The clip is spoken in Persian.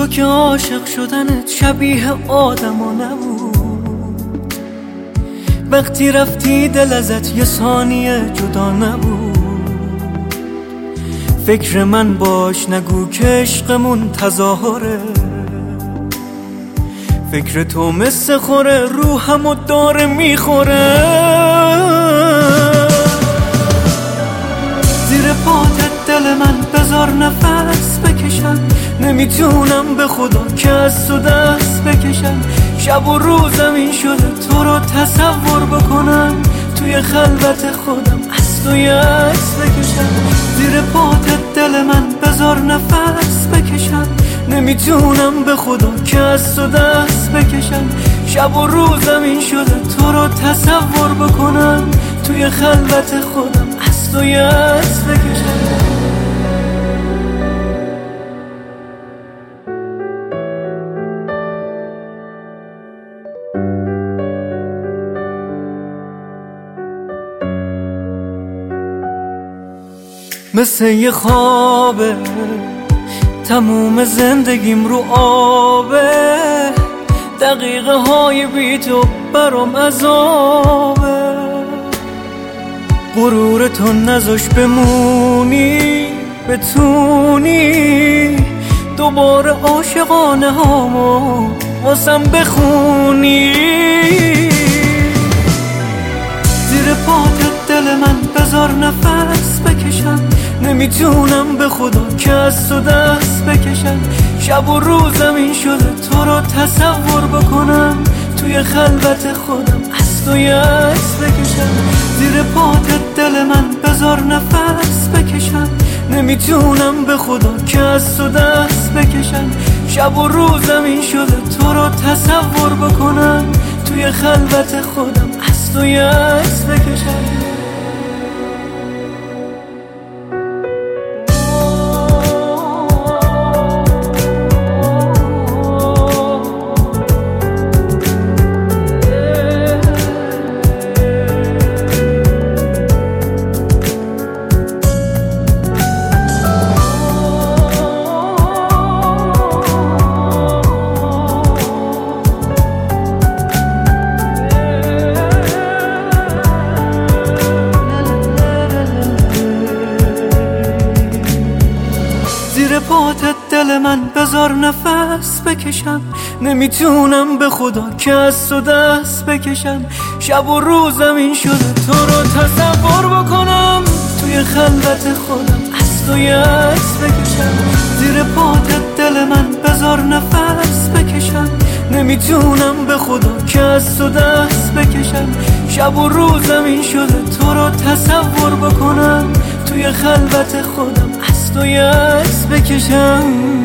تو که عاشق شدنت شبیه آدما نبود، وقتی رفتی دل ازت یه ثانیه جدا نبود. فکر من باش نگو که عشقمون تظاهره، فکر تو مثل خوره روحمو داره میخوره. زیر پاتت دل من بذار نفس بکشم، نمیتونم به خدا که از تو دست بکشم. شب و روزم این شده تو رو تصور بکنم، توی خلوت خودم از تو یه عکس بکشم. زیر پاتت دل من بذار نفس بکشم، نمیتونم به خدا که از تو دست بکشم. شب و روزم این شده تو رو تصور بکنم، توی خلوت خودم از تو یه عکس بکشم. مثل یه خوابه تموم زندگیم رو آبه، دقیقه های بی تو برام عذابه. غرور تو نذاش بمونی بتونی دوباره عاشقانه هامو واسم بخونی. زیر پاتت دل من بذار نفس بکشم، نمیتونم به خدا که از تو دست بکشم. شب و روزم این شده تو رو تصور بکنم، توی خلوت خودم از تو یه عکس بکشم. زیر پاتت دل من بذار نفس بکشم، نمیتونم به خدا که از تو دست بکشم. شب و روزم این شده تو رو تصور بکنم، توی خلوت خودم از تو یه عکس بکشم. زیر پاتت دل من بذار نفس بکشم، نمیتونم به خدا که از تو دست بکشم. شب و روزم این شده تو رو تصور بکنم، توی خلوت خودم از تو یه عکس بکشم. زیر پاتت دل من بذار نفس بکشم، نمیتونم به خدا که از تو دست بکشم. شب و روزم این شده تو رو تصور بکنم، توی خلوت خودم از تو یه عکس بکشم.